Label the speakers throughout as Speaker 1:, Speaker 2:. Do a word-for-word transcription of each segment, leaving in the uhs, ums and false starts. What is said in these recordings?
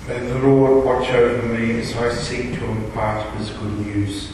Speaker 1: May the Lord watch over me as I seek to impart his good news.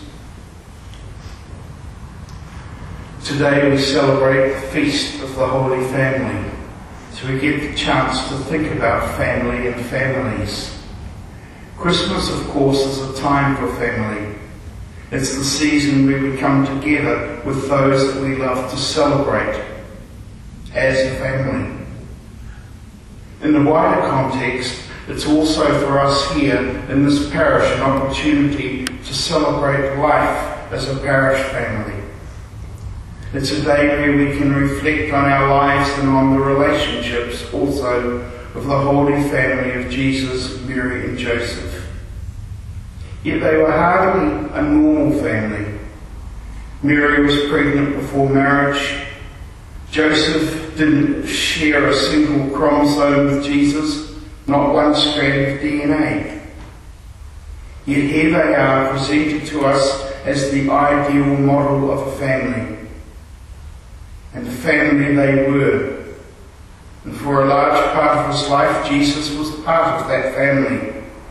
Speaker 1: Today we celebrate the feast of the Holy Family, so we get the chance to think about family and families. Christmas, of course, is a time for family. It's the season where we come together with those that we love to celebrate as a family. In the wider context, it's also for us here in this parish an opportunity to celebrate life as a parish family. It's a day where we can reflect on our lives and on the relationships also of the Holy Family of Jesus, Mary and Joseph. Yet they were hardly a normal family. Mary was pregnant before marriage. Joseph didn't share a single chromosome with Jesus, not one strand of D N A. Yet here they are presented to us as the ideal model of a family. And the family they were. And for a large part of his life, Jesus was part of that family.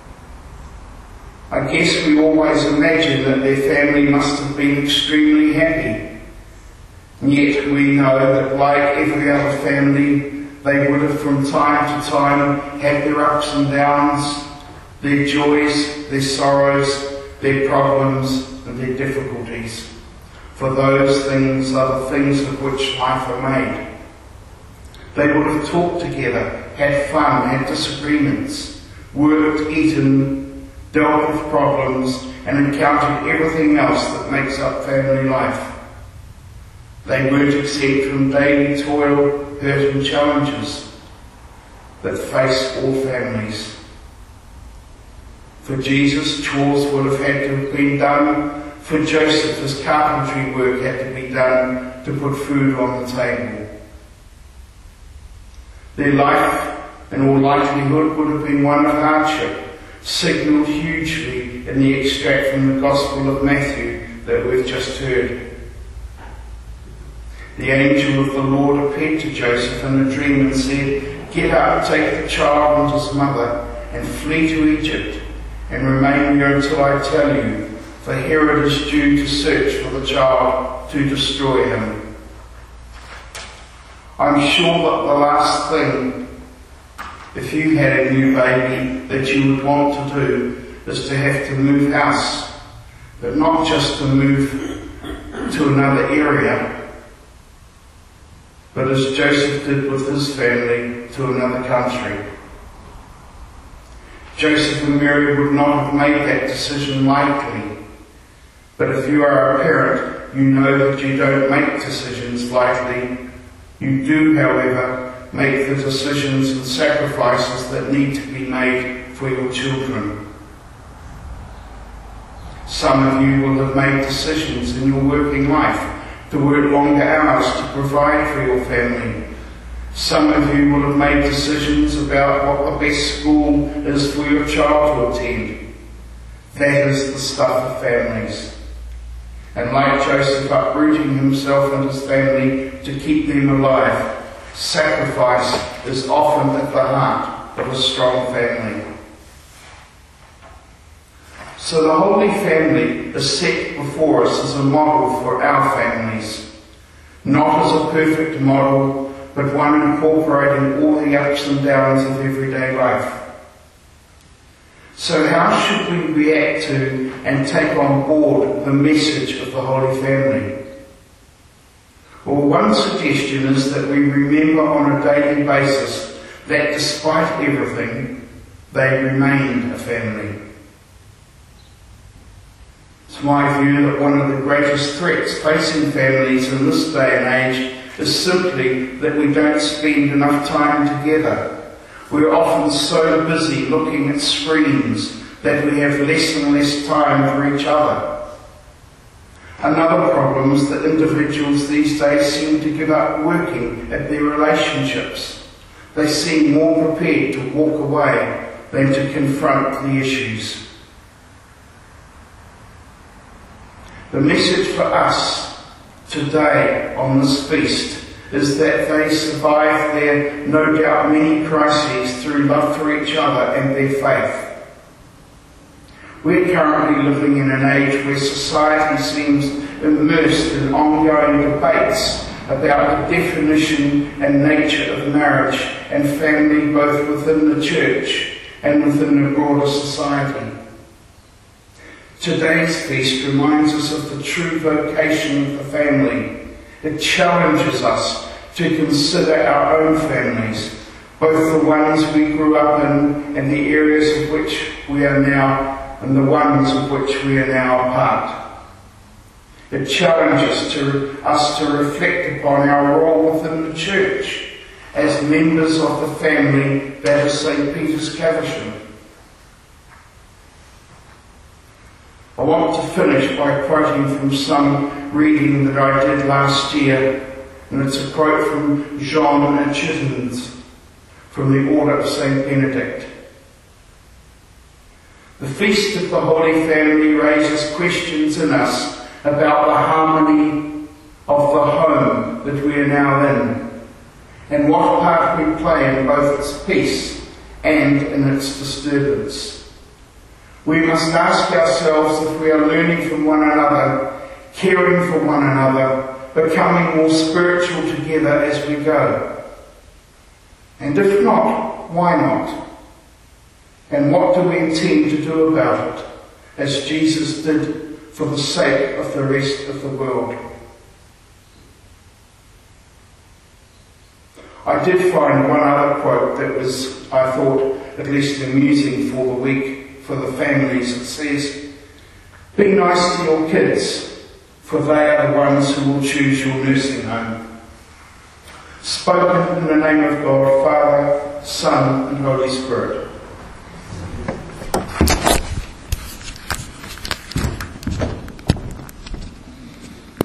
Speaker 1: I guess we always imagine that their family must have been extremely happy. And yet we know that like every other family, they would have from time to time had their ups and downs, their joys, their sorrows, their problems and their difficulties. For those things are the things of which life are made. They would have talked together, had fun, had disagreements, worked, eaten, dealt with problems and encountered everything else that makes up family life. They weren't exempt from daily toil, hurt and challenges that face all families. For Jesus, chores would have had to have been done. For Joseph, his carpentry work had to be done to put food on the table. Their life, in all likelihood, would have been one of hardship, signalled hugely in the extract from the Gospel of Matthew that we've just heard. The angel of the Lord appeared to Joseph in a dream and said, "Get up, take the child and his mother, and flee to Egypt, and remain here until I tell you, for Herod is due to search for the child to destroy him." I'm sure that the last thing, if you had a new baby, that you would want to do is to have to move house, but not just to move to another area, but as Joseph did with his family, to another country. Joseph and Mary would not have made that decision lightly. But if you are a parent, you know that you don't make decisions lightly. You do, however, make the decisions and sacrifices that need to be made for your children. Some of you will have made decisions in your working life to work longer hours to provide for your family. Some of you will have made decisions about what the best school is for your child to attend. That is the stuff of families. And like Joseph uprooting himself and his family to keep them alive, sacrifice is often at the heart of a strong family. So the Holy Family is set before us as a model for our families, not as a perfect model, but one incorporating all the ups and downs of everyday life. So how should we react to and take on board the message of the Holy Family? Well, one suggestion is that we remember on a daily basis that despite everything, they remained a family. It's my view that one of the greatest threats facing families in this day and age is simply that we don't spend enough time together. We're often so busy looking at screens that we have less and less time for each other. Another problem is that individuals these days seem to give up working at their relationships. They seem more prepared to walk away than to confront the issues. The message for us today on this feast is that they survive their no doubt many crises through love for each other and their faith. We're currently living in an age where society seems immersed in ongoing debates about the definition and nature of marriage and family, both within the church and within the broader society. Today's feast reminds us of the true vocation of the family. It challenges us to consider our own families, both the ones we grew up in and the areas of which we are now, and the ones of which we are now a part. It challenges to, us to reflect upon our role within the church as members of the family that is Saint Peter's Caversham. I want to finish by quoting from some reading that I did last year, and it's a quote from Jean Achitens from the Order of Saint Benedict. The Feast of the Holy Family raises questions in us about the harmony of the home that we are now in, and what part we play in both its peace and in its disturbance. We must ask ourselves if we are learning from one another, caring for one another, becoming more spiritual together as we go. And if not, why not? And what do we intend to do about it, as Jesus did for the sake of the rest of the world? I did find one other quote that was, I thought, at least amusing for the week, for the families. It says, "Be nice to your kids, for they are the ones who will choose your nursing home." Spoken in the name of God, Father, Son, and Holy Spirit.